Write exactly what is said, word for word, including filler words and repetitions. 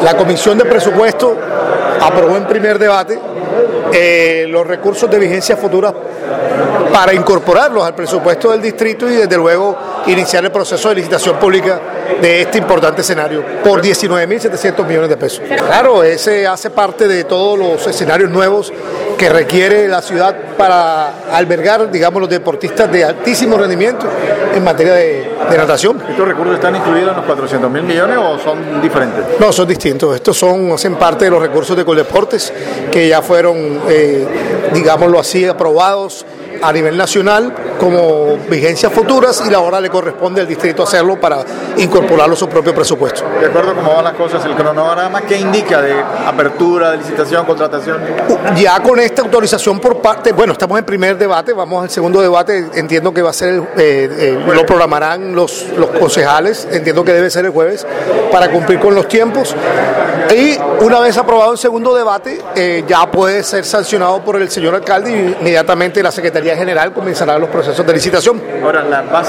La Comisión de Presupuesto aprobó en primer debate eh, los recursos de vigencia futura para incorporarlos al presupuesto del distrito y desde luego iniciar el proceso de licitación pública de este importante escenario por diecinueve mil setecientos millones de pesos. Claro, ese hace parte de todos los escenarios nuevos que requiere la ciudad para albergar, digamos, los deportistas de altísimo rendimiento en materia de, de natación. ¿Estos recursos están incluidos en los cuatrocientos mil millones o son diferentes? No, son distintos. Estos son, hacen parte de los recursos de Coldeportes que ya fueron, eh, digámoslo así, aprobados a nivel nacional como vigencias futuras y ahora le corresponde al distrito hacerlo para incorporarlo a su propio presupuesto. De acuerdo a cómo van las cosas, el cronograma, ¿qué indica de apertura, de licitación, contratación? Ya con esta autorización por parte, bueno, estamos en primer debate, vamos al segundo debate, entiendo que va a ser, el, eh, eh, lo programarán los, los concejales, entiendo que debe ser el jueves, para cumplir con los tiempos. Y una vez aprobado el segundo debate, eh, ya puede ser sancionado por el señor alcalde y inmediatamente la Secretaría General comenzará los procesos de licitación. Ahora, la base